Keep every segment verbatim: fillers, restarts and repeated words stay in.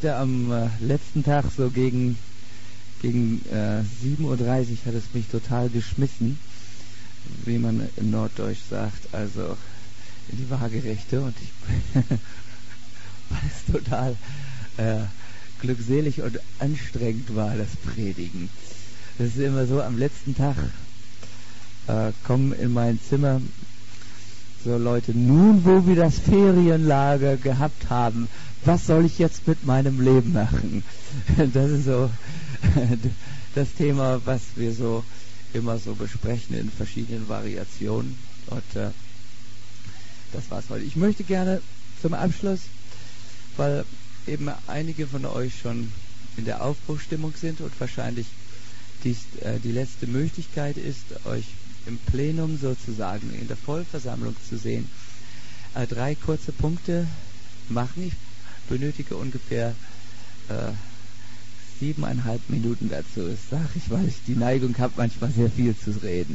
merkte am äh, letzten Tag so gegen, gegen äh, sieben Uhr dreißig hat es mich total geschmissen, wie man in Norddeutsch sagt, also in die Waagerechte, und ich weil es total äh, glückselig und anstrengend war, das Predigen. Das ist immer so, am letzten Tag äh, kommen in mein Zimmer so Leute, nun wo wir das Ferienlager gehabt haben, was soll ich jetzt mit meinem Leben machen? Das ist so das Thema, was wir so immer so besprechen in verschiedenen Variationen. Und äh, das war's heute. Ich möchte gerne zum Abschluss, weil eben einige von euch schon in der Aufbruchstimmung sind und wahrscheinlich dies äh, die letzte Möglichkeit ist, euch im Plenum sozusagen in der Vollversammlung zu sehen, äh, drei kurze Punkte machen. Ich benötige ungefähr äh, siebeneinhalb Minuten dazu. Das sage ich, weil ich die Neigung habe, manchmal sehr viel zu reden.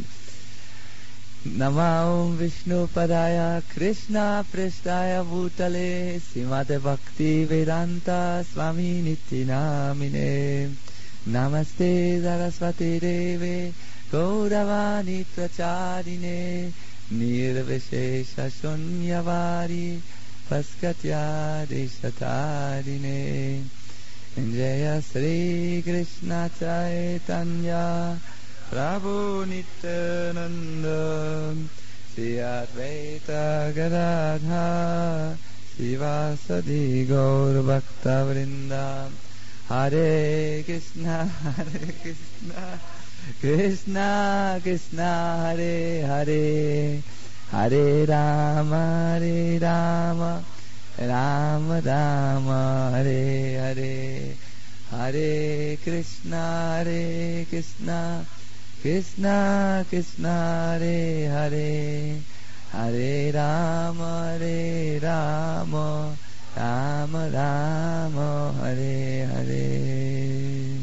Namah Vishnu Padaya Krishna Prestaya Bhutale Simate Bhakti Vedanta Swami Niti Namine Namaste Saraswati Deve Gauravani Pracharine Nirvishesha Shunyavari Paskatya Deshatarine Jaya Sri Krishna Chaitanya Prabhu Nityananda Sri Advaita Gadadhar Sivasadi Gaur Bhakta Vrinda Hare Krishna Hare Krishna Krishna Krishna Hare Hare Hare Rama Hare Rama Rama Rama Hare Hare Hare Krishna Hare Krishna Krishna Krishna Hare Hare Hare Rama Hare Rama Rama Rama Hare Hare.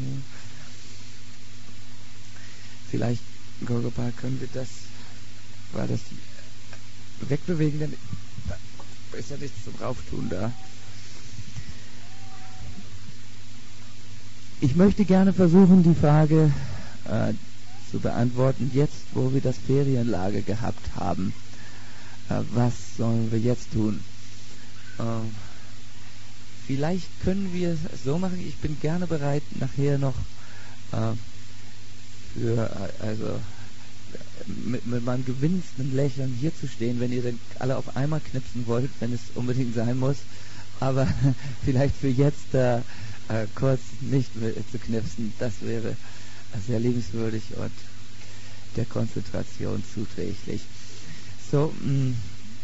Vielleicht, Golgopal, können wir das, war das wegbewegen, denn da ist ja nichts zum Rauftun da. Ich möchte gerne versuchen, die Frage äh, zu beantworten, jetzt, wo wir das Ferienlager gehabt haben. Äh, was sollen wir jetzt tun? Äh, vielleicht können wir es so machen, ich bin gerne bereit, nachher noch äh, für, also mit, mit meinem gewinnendsten Lächeln hier zu stehen, wenn ihr denn alle auf einmal knipsen wollt, wenn es unbedingt sein muss. Aber vielleicht für jetzt äh, äh, kurz nicht zu knipsen, das wäre sehr liebenswürdig und der Konzentration zuträglich. So, mh.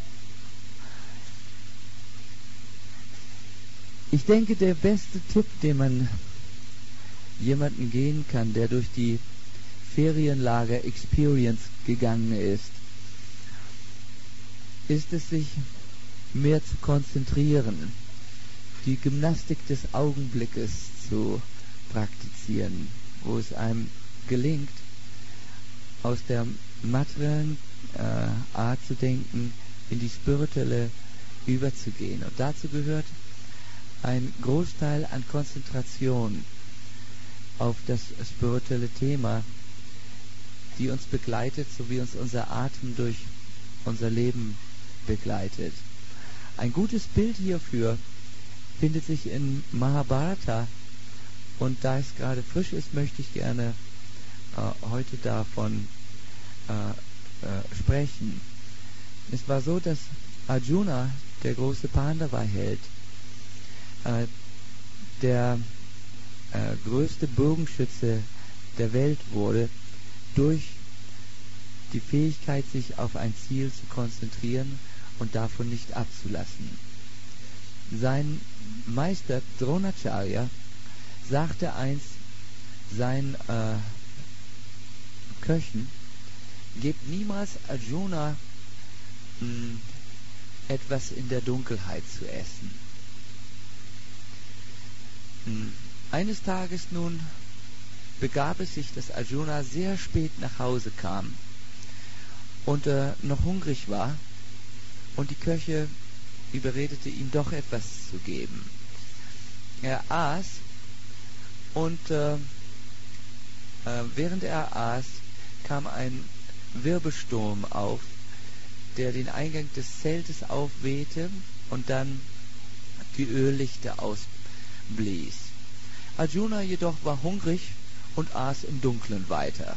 Ich denke, der beste Tipp, den man jemanden geben kann, der durch die Ferienlager Experience gegangen ist, ist es, sich mehr zu konzentrieren, die Gymnastik des Augenblickes zu praktizieren, wo es einem gelingt, aus der materiellen äh, Art zu denken, in die spirituelle überzugehen. Und dazu gehört ein Großteil an Konzentration auf das spirituelle Thema, die uns begleitet, so wie uns unser Atem durch unser Leben begleitet. Ein gutes Bild hierfür findet sich in Mahabharata, und da es gerade frisch ist, möchte ich gerne äh, heute davon äh, äh, sprechen. Es war so, dass Arjuna, der große Pandava-Held, äh, der äh, größte Bogenschütze der Welt wurde, durch die Fähigkeit, sich auf ein Ziel zu konzentrieren und davon nicht abzulassen. Sein Meister Dronacharya sagte einst seinen äh, Köchen, gebt niemals Arjuna mh, etwas in der Dunkelheit zu essen. Mh, eines Tages nun begab es sich, dass Arjuna sehr spät nach Hause kam und äh, noch hungrig war, und die Köche überredete ihn, doch etwas zu geben. er aß und äh, äh, während er aß, kam ein Wirbelsturm auf, der den Eingang des Zeltes aufwehte und dann die Öllichter ausblies. Arjuna jedoch war hungrig und aß im Dunkeln weiter.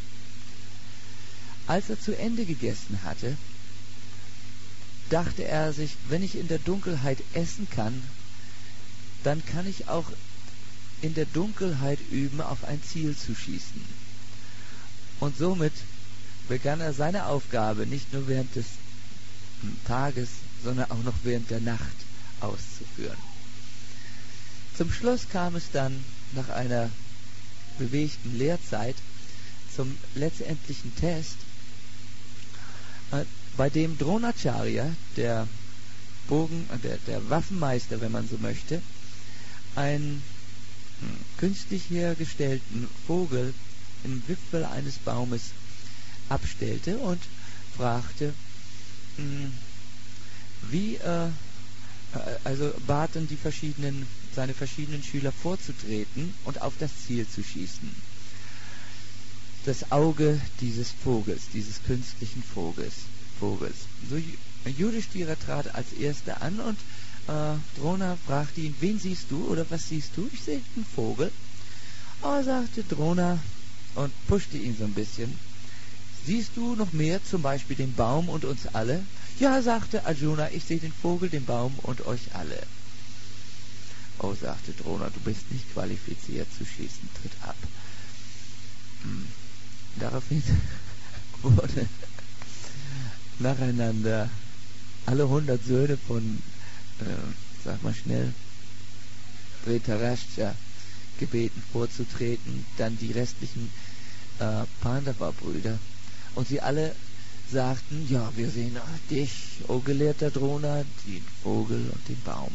Als er zu Ende gegessen hatte, dachte er sich, wenn ich in der Dunkelheit essen kann, dann kann ich auch in der Dunkelheit üben, auf ein Ziel zu schießen. Und somit begann er seine Aufgabe nicht nur während des Tages, sondern auch noch während der Nacht auszuführen. Zum Schluss kam es dann nach einer bewegten Lehrzeit zum letztendlichen Test, äh, bei dem Dronacharya, der Bogen, der, der Waffenmeister, wenn man so möchte, einen hm, künstlich hergestellten Vogel im Wipfel eines Baumes abstellte und fragte, mh, wie, äh, also baten die verschiedenen, seine verschiedenen Schüler vorzutreten und auf das Ziel zu schießen. Das Auge dieses Vogels, dieses künstlichen Vogels. Vogels. So, Yudhishthira trat als Erster an und äh, Drona fragte ihn, wen siehst du oder was siehst du? Ich sehe einen Vogel. Aber sagte Drona und pushte ihn so ein bisschen. Siehst du noch mehr, zum Beispiel den Baum und uns alle? Ja, sagte Arjuna, ich sehe den Vogel, den Baum und euch alle. Oh, sagte Drona, du bist nicht qualifiziert zu schießen, tritt ab. Hm. Daraufhin wurde nacheinander alle hundert Söhne von, äh, sag mal schnell, Dhritarashtra gebeten vorzutreten, dann die restlichen äh, Pandava-Brüder. Und sie alle sagten, ja, wir sehen dich, o gelehrter Drona, den Vogel und den Baum.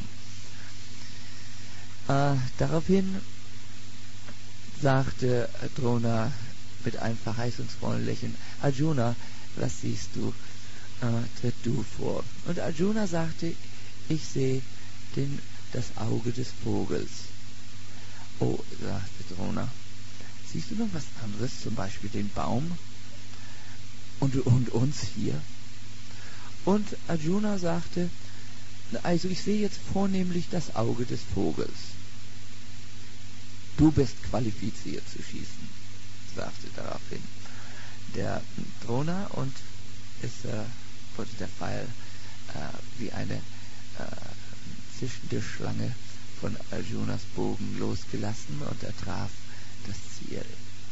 Äh, daraufhin sagte Drona mit einem verheißungsvollen Lächeln, Arjuna, was siehst du? Äh, tritt du vor. Und Arjuna sagte, ich sehe den, das Auge des Vogels. Oh, sagte Drona, siehst du noch was anderes, zum Beispiel den Baum? Und, und uns hier? Und Arjuna sagte, also ich sehe jetzt vornehmlich das Auge des Vogels. Du bist qualifiziert zu schießen, sagte daraufhin der Drona, und es äh, wurde der Pfeil äh, wie eine äh, zischende Schlange von Arjunas Bogen losgelassen und er traf das Ziel.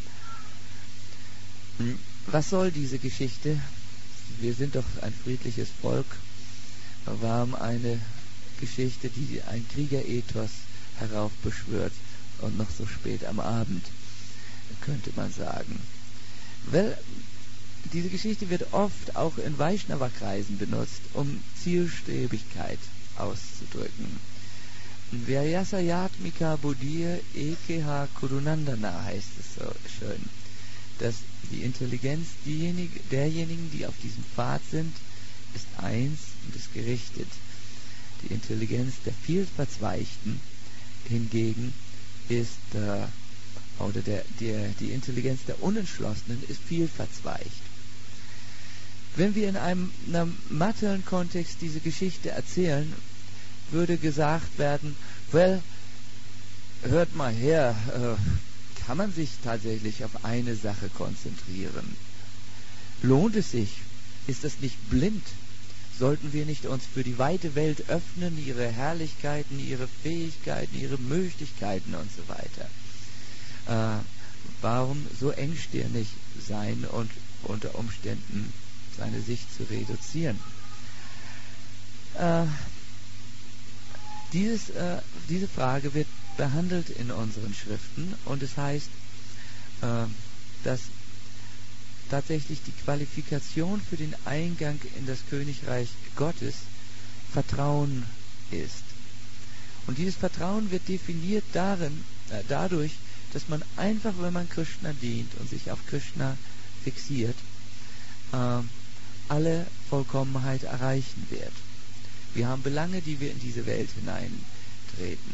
Was soll diese Geschichte? Wir sind doch ein friedliches Volk. Warum eine Geschichte, die ein Kriegerethos heraufbeschwört und noch so spät am Abend, könnte man sagen. Weil diese Geschichte wird oft auch in Vaishnava-Kreisen benutzt, um Zielstrebigkeit auszudrücken. Vyayasayatmika Buddhir Ekeha Kurunandana heißt es so schön, dass die Intelligenz diejenige, derjenigen, die auf diesem Pfad sind, ist eins und ist gerichtet. Die Intelligenz der Vielverzweigten hingegen ist, äh, oder der, der, die Intelligenz der Unentschlossenen ist vielverzweigt. Wenn wir in einem, in einem materiellen Kontext diese Geschichte erzählen, würde gesagt werden, well, hört mal her, äh, kann man sich tatsächlich auf eine Sache konzentrieren? Lohnt es sich? Ist das nicht blind? Sollten wir nicht uns für die weite Welt öffnen, ihre Herrlichkeiten, ihre Fähigkeiten, ihre Möglichkeiten und so weiter? Äh, warum so engstirnig sein und unter Umständen seine Sicht zu reduzieren? Äh, dieses, äh, diese Frage wird behandelt in unseren Schriften und es heißt, äh, dass tatsächlich die Qualifikation für den Eingang in das Königreich Gottes Vertrauen ist. Und dieses Vertrauen wird definiert darin, äh, dadurch, dass man einfach, wenn man Krishna dient und sich auf Krishna fixiert, äh, alle Vollkommenheit erreichen wird. Wir haben Belange, die wir in diese Welt hineintreten,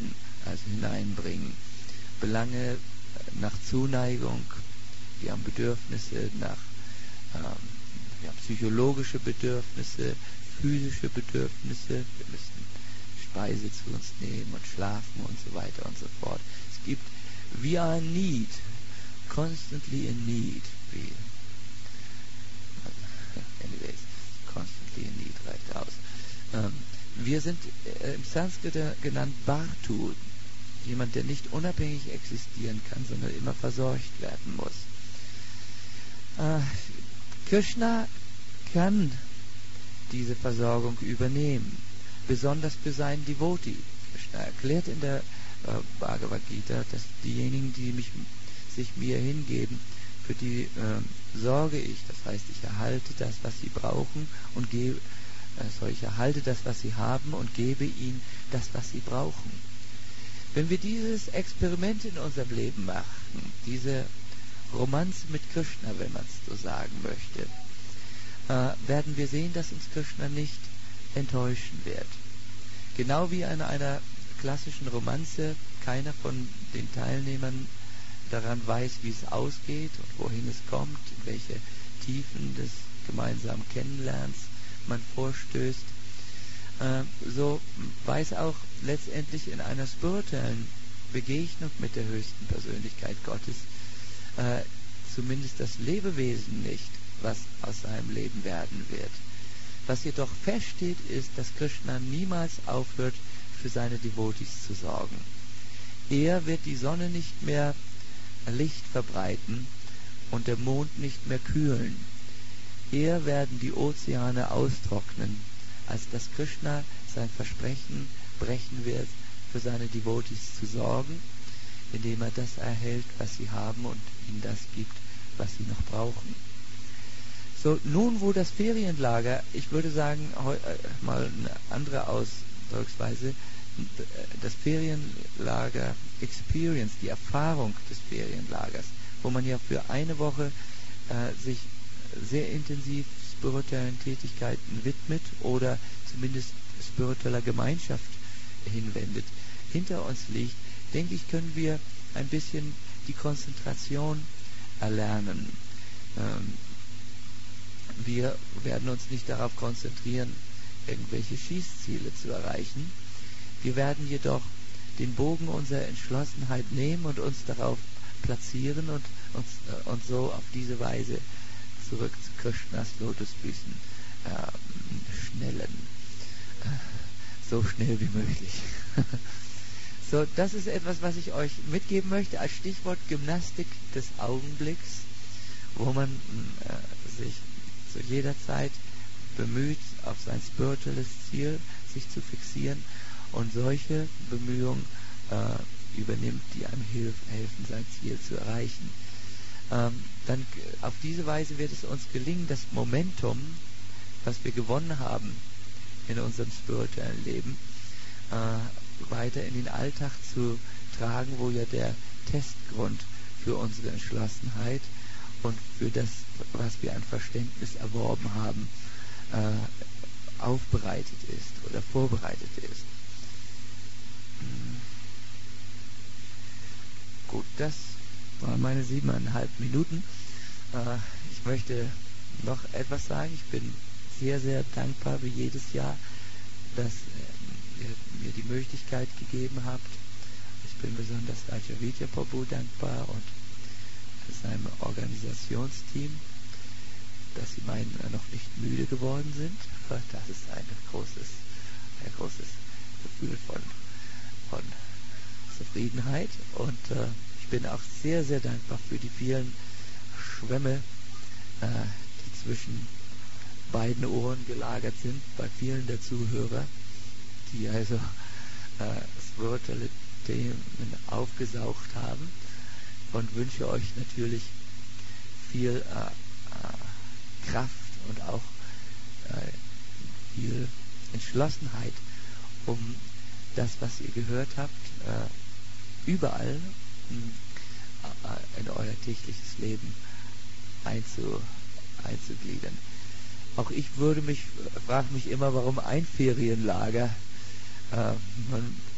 also hineinbringen. Belange nach Zuneigung, wir haben Bedürfnisse nach ähm, wir haben psychologische Bedürfnisse, physische Bedürfnisse, wir müssen Speise zu uns nehmen und schlafen und so weiter und so fort. Es gibt, we are in need, constantly in need, wie, anyways, constantly in need reicht aus. Ähm, wir sind äh, im Sanskrit genannt Bhartu, jemand, der nicht unabhängig existieren kann, sondern immer versorgt werden muss. Äh, Krishna kann diese Versorgung übernehmen, besonders für seinen Devotee. Krishna erklärt in der äh, Bhagavad Gita, dass diejenigen, die mich, sich mir hingeben, für die äh, sorge ich. Das heißt, ich erhalte das, was sie brauchen und gebe, äh, sorry, ich erhalte das, was sie haben und gebe ihnen das, was sie brauchen. Wenn wir dieses Experiment in unserem Leben machen, diese Romanze mit Krishna, wenn man es so sagen möchte, äh, werden wir sehen, dass uns Krishna nicht enttäuschen wird. Genau wie in einer klassischen Romanze keiner von den Teilnehmern daran weiß, wie es ausgeht und wohin es kommt, in welche Tiefen des gemeinsamen Kennenlernens man vorstößt, äh, so weiß auch letztendlich in einer spirituellen Begegnung mit der höchsten Persönlichkeit Gottes äh, zumindest das Lebewesen nicht, was aus seinem Leben werden wird. Was jedoch feststeht, ist, dass Krishna niemals aufhört, für seine Devotees zu sorgen. Er wird die Sonne nicht mehr Licht verbreiten und der Mond nicht mehr kühlen. Eher werden die Ozeane austrocknen, als dass Krishna sein Versprechen brechen wird, für seine Devotees zu sorgen, indem er das erhält, was sie haben und ihnen das gibt, was sie noch brauchen. So, nun wo das Ferienlager, ich würde sagen, heu, äh, mal eine andere Ausdrucksweise, das Ferienlager Experience, die Erfahrung des Ferienlagers, wo man ja für eine Woche äh, sich sehr intensiv spirituellen Tätigkeiten widmet oder zumindest spiritueller Gemeinschaft hinwendet, hinter uns liegt, denke ich, können wir ein bisschen die Konzentration erlernen. Ähm, wir werden uns nicht darauf konzentrieren, irgendwelche Schießziele zu erreichen. Wir werden jedoch den Bogen unserer Entschlossenheit nehmen und uns darauf platzieren und uns äh, und so auf diese Weise zurück zu Krishnas Lotusfüßen äh, schnellen. Äh, so schnell wie möglich. So, das ist etwas, was ich euch mitgeben möchte als Stichwort Gymnastik des Augenblicks, wo man äh, sich zu jeder Zeit bemüht, auf sein spirituelles Ziel sich zu fixieren und solche Bemühungen äh, übernimmt, die einem hilf, helfen, sein Ziel zu erreichen. Ähm, dann auf diese Weise wird es uns gelingen, das Momentum, was wir gewonnen haben in unserem spirituellen Leben, äh, weiter in den Alltag zu tragen, wo ja der Testgrund für unsere Entschlossenheit und für das, was wir an Verständnis erworben haben, äh, aufbereitet ist oder vorbereitet ist. Hm. Gut, das waren meine siebeneinhalb Minuten. Äh, ich möchte noch etwas sagen. Ich bin sehr, sehr dankbar wie jedes Jahr, dass äh, ihr mir die Möglichkeit gegeben habt. Ich bin besonders Raja Vidya Prabhu dankbar und seinem Organisationsteam, dass sie meinen, noch nicht müde geworden sind. Das ist ein großes, ein großes Gefühl von, von Zufriedenheit. Und äh, ich bin auch sehr, sehr dankbar für die vielen Schwämme, äh, die zwischen beiden Ohren gelagert sind, bei vielen der Zuhörer, die also äh, spirituelle Themen aufgesaugt haben. Und wünsche euch natürlich viel äh, äh, Kraft und auch äh, viel Entschlossenheit, um das, was ihr gehört habt, äh, überall äh, in euer tägliches Leben einzu, einzugliedern. Auch ich würde mich, frage mich immer, warum ein Ferienlager? Äh, man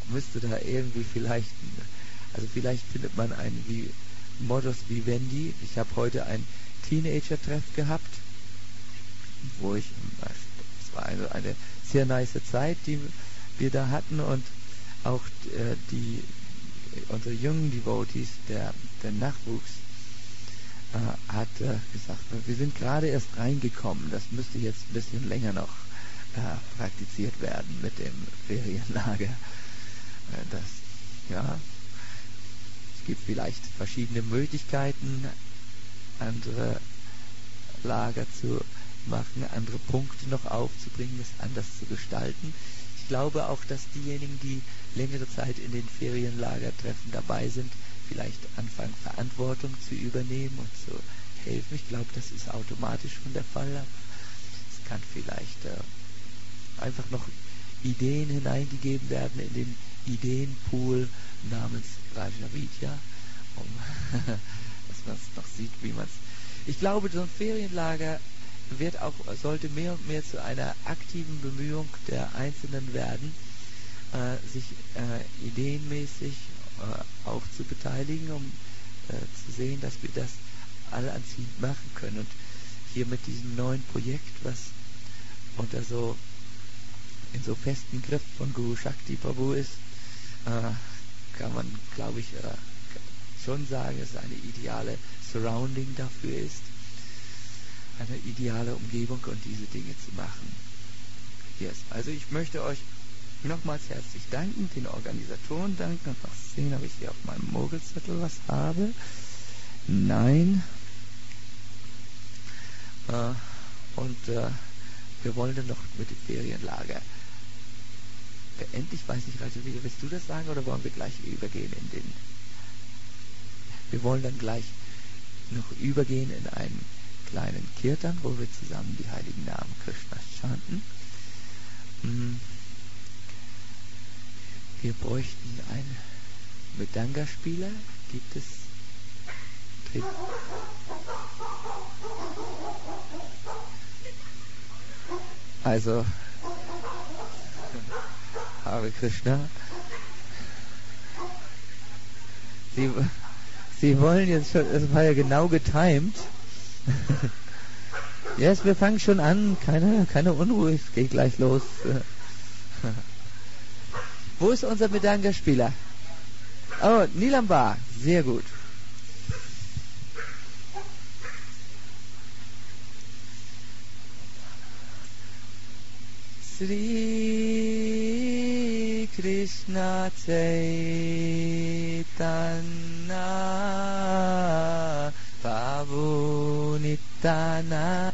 müsste da irgendwie vielleicht, also vielleicht findet man einen wie Modus Vivendi. Ich habe heute ein Teenager-Treff gehabt, wo ich, es war also eine sehr nice Zeit, die wir da hatten, und auch äh, die unsere jungen Devotees, der, der Nachwuchs, äh, hat äh, gesagt, wir sind gerade erst reingekommen, das müsste jetzt ein bisschen länger noch äh, praktiziert werden mit dem Ferienlager. Äh, das, ja, es gibt vielleicht verschiedene Möglichkeiten, andere Lager zu machen, andere Punkte noch aufzubringen, es anders zu gestalten. Ich glaube auch, dass diejenigen, die längere Zeit in den Ferienlagertreffen dabei sind, vielleicht anfangen, Verantwortung zu übernehmen und zu helfen. Ich glaube, das ist automatisch schon der Fall. Es kann vielleicht äh, einfach noch Ideen hineingegeben werden in den Ideenpool namens Rajavidya, um dass man es noch sieht, wie man es... Ich glaube, so ein Ferienlager wird auch, sollte mehr und mehr zu einer aktiven Bemühung der Einzelnen werden, äh, sich äh, ideenmäßig äh, auch zu beteiligen, um äh, zu sehen, dass wir das alle anziehend machen können. Und hier mit diesem neuen Projekt, was unter so in so festen Griff von Guru Shakti Prabhu ist, äh, kann man, glaube ich, äh, schon sagen, dass es eine ideale Surrounding dafür ist, eine ideale Umgebung, und diese Dinge zu machen. Yes. Also ich möchte euch nochmals herzlich danken, den Organisatoren danken, und noch sehen, ob ich hier auf meinem Mogelzettel was habe. Nein. Äh, und äh, wir wollen dann noch mit dem Ferienlager beenden. Ich weiß nicht, Raja, wie willst du das sagen, oder wollen wir gleich übergehen in den... Wir wollen dann gleich noch übergehen in einen kleinen Kirtan, wo wir zusammen die heiligen Namen Krishnas chanten. Wir bräuchten einen Mridanga-Spieler. Gibt es... Also, Hare Krishna. Sie, Sie wollen jetzt schon, das war ja genau getimed. Yes, wir fangen schon an. Keine, keine Unruhe, es geht gleich los. Wo ist unser Mridanga-Spieler? Oh, Nilamba. Sehr gut. Sri Krishna Chaitanya Prabhu Nityananda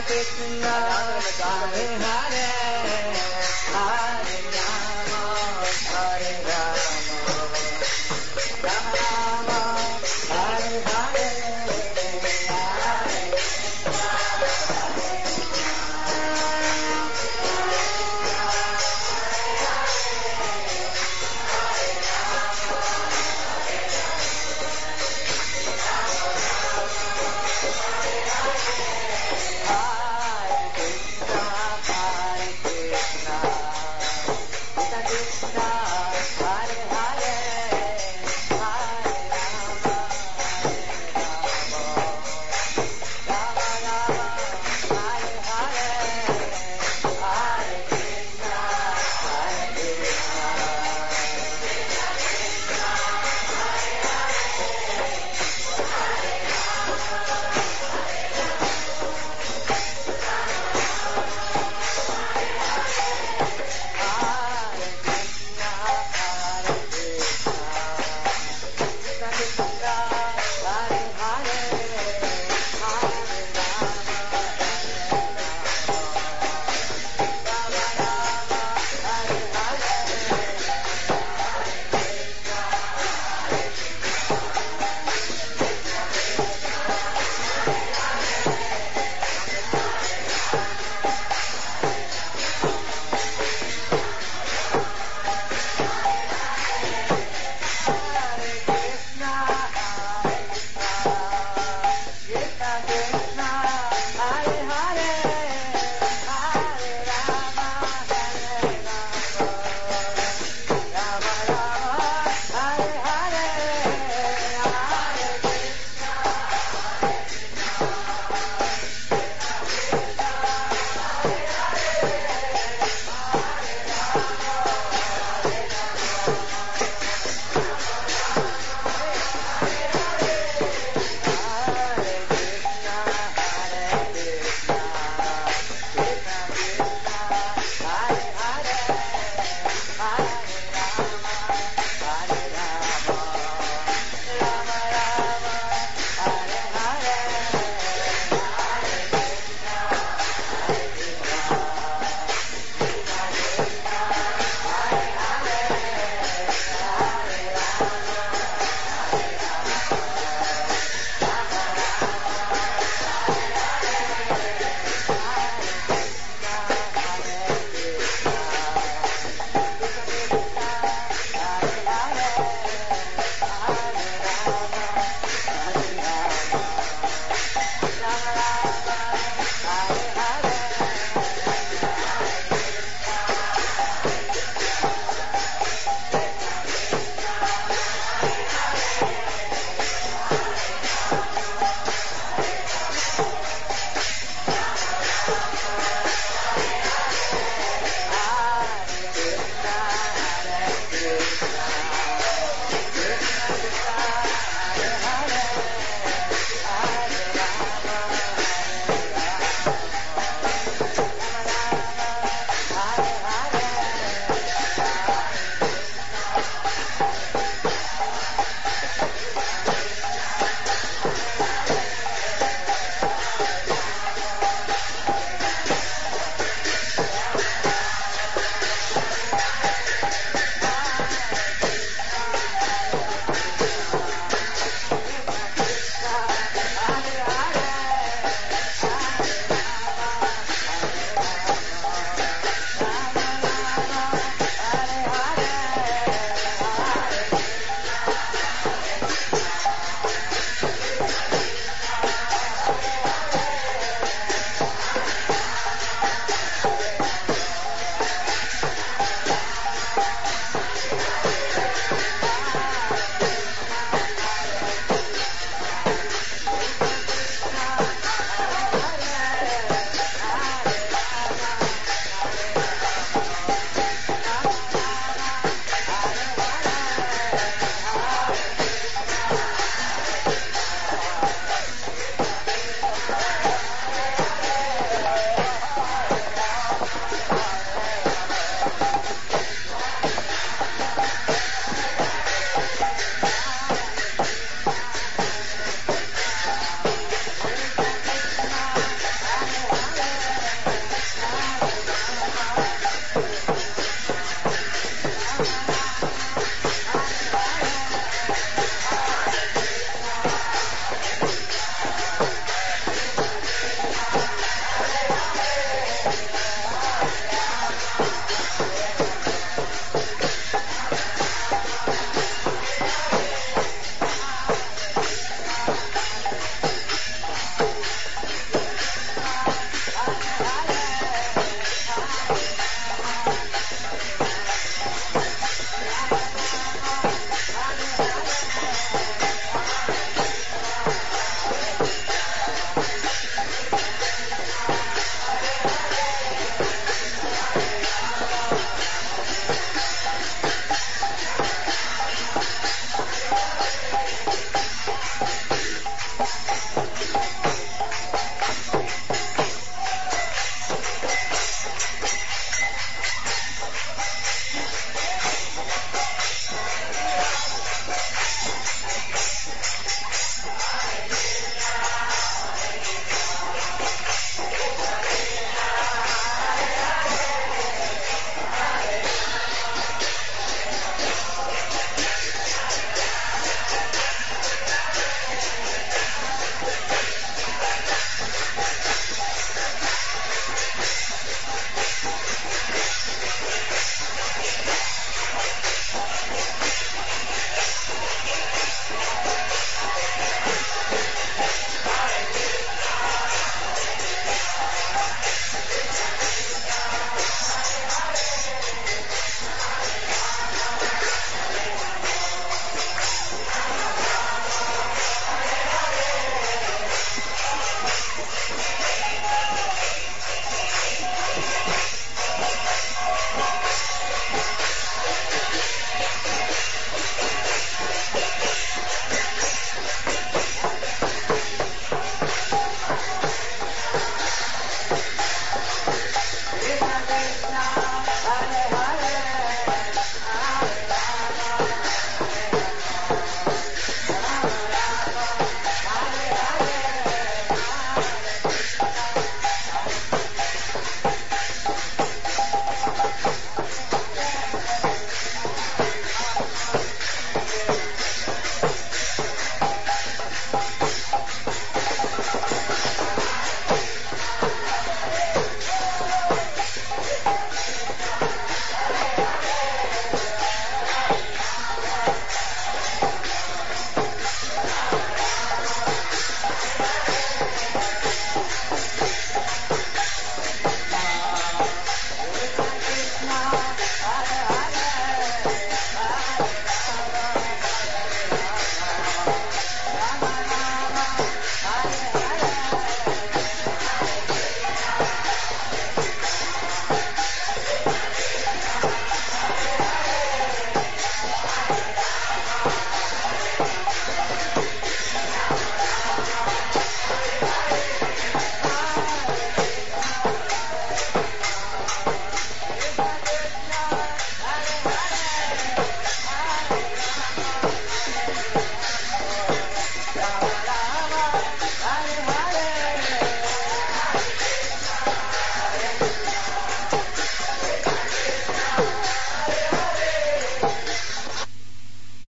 Krishna, Hare Hare.